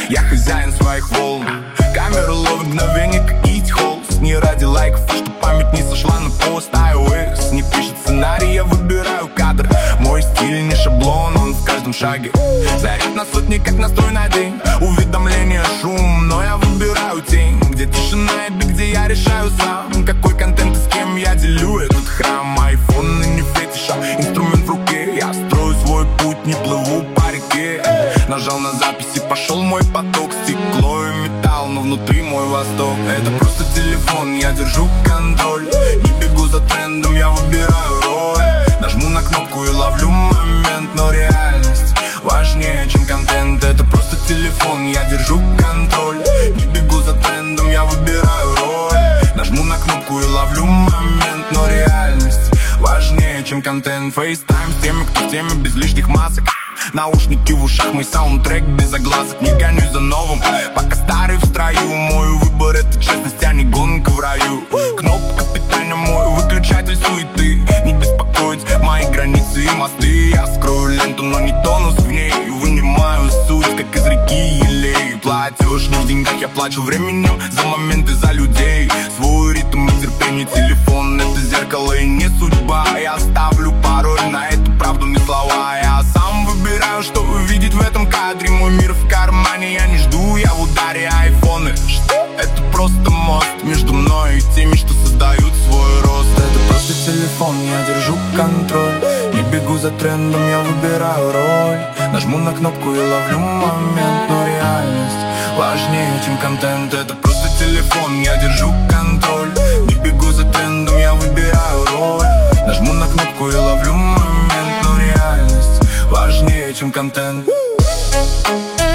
Я хозяин своих волн. Камера ловит мгновенье, как идти холст. Не ради лайков, а что память не сошла на пост. iOS не пишет сценарий, я выбираю кадр. Мой стиль не шаблон, он в каждом шаге. Заряд на сотни, как настрой на день. Уведомления, шум, но я выбираю тень. Где тишина и где я решаю сам, какой контент и с кем я делю этот храм. Айфон и не фетиша, инструмент в руке. Я строю свой путь, не плыву по реке. Нажал на запись и пошел мой поток. Стекло и металл, но внутри мой восток. Это просто телефон, я держу контроль. Не бегу за трендом, я выбираю роль. Нажму на кнопку и ловлю момент, но реальность важнее, чем контент. Это просто телефон, я держу контроль. Не бегу за трендом, я выбираю роль. Нажму на кнопку и ловлю момент, но реальность важнее, чем контент. FaceTime с теми, кто в теме, без лишних масок. Наушники в ушах, мой саундтрек без огласок. Не гонюсь за новым, пока старый в строю. Мой выбор — это честность, а не гонка в раю. Кнопка питания, мой выключатель суеты. Не беспокоить мои границы и мосты. Я скрою ленту, но не тонус в ней. Вынимаю суть, как из реки елей. Платеж не в деньгах, я плачу временем. За моменты, за людей. Свой ритм и терпение, телефон — это зеркало и не судьба. Я ставлю пароль на эту правду, не слова. Я сам выбираю, что увидеть в этом кадре. Мой мир в кармане, я не жду, я в ударе. Айфоны, это просто мост между мной и теми, что создают свой рост. Это просто телефон, я держу контроль. Не бегу за трендом, я выбираю роль. Нажму на кнопку и ловлю момент, но реальность важнее, чем контент. Это просто телефон, я держу контроль. Не бегу за трендом, я выбираю роль. Нажму на кнопку и ловлю момент, но реальность важнее, чем контент.